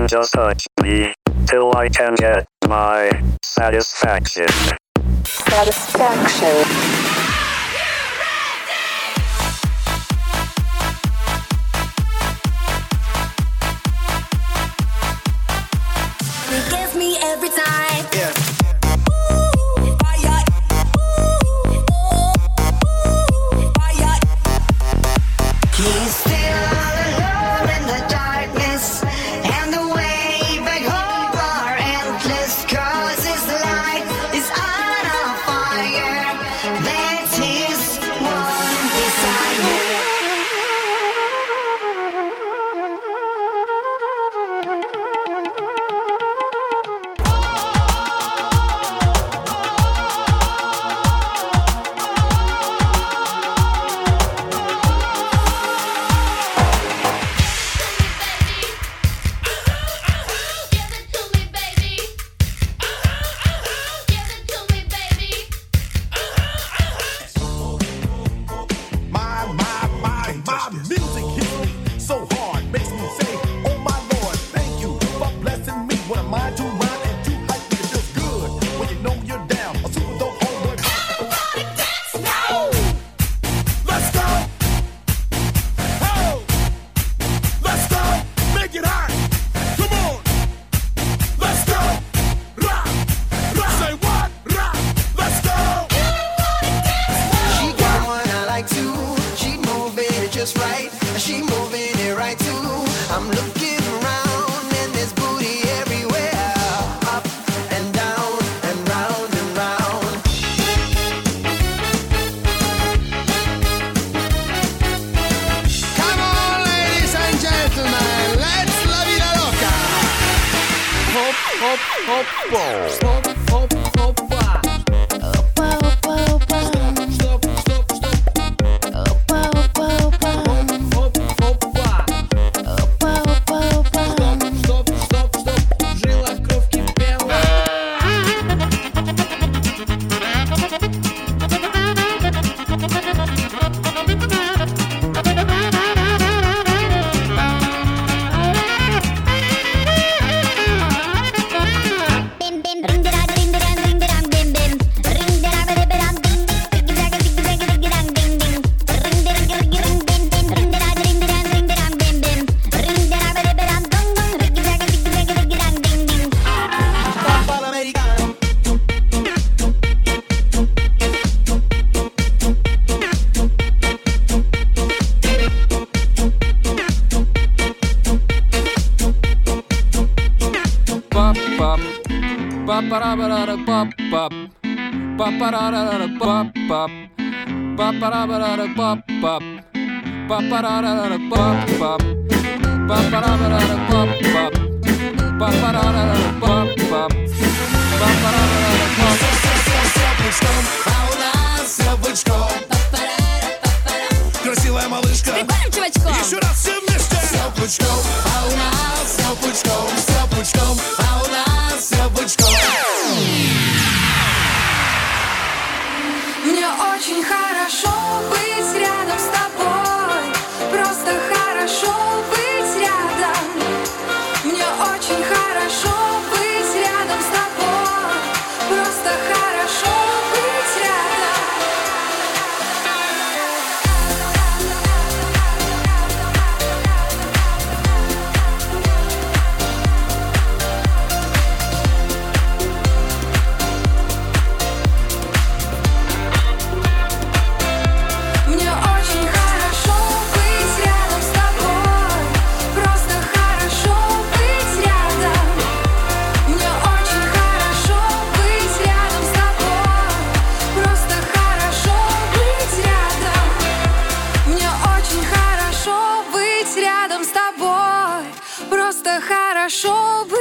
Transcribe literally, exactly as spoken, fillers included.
can just touch me till I can get my satisfaction. Satisfaction. It gets me every time. Yeah. He's still all alone in the darkness, and the way back home are endless, 'cause his light is on a fire. That's his one desire. Right, she moving it right too. I'm looking around and there's booty everywhere, up and down and round and round. Come on, ladies and gentlemen, let's la vida loca. Hop, hop, hop, hop, hop, hop, hop. Красивая малышка. Прикольным чувачком. Еще раз все вместе. Все пучком, а у нас все пучком, все пучком, а у нас все пучком. Мне очень хорошо быть рядом с тобой, просто хорошо быть рядом. Мне очень хорошо быть рядом с тобой, просто хорошо быть рядом. Мне очень хорошо быть рядом с тобой, просто хорошо быть рядом. Мне очень хорошо быть рядом с тобой, просто хорошо быть рядом. Мне очень хорошо быть рядом с тобой, просто хорошо быть.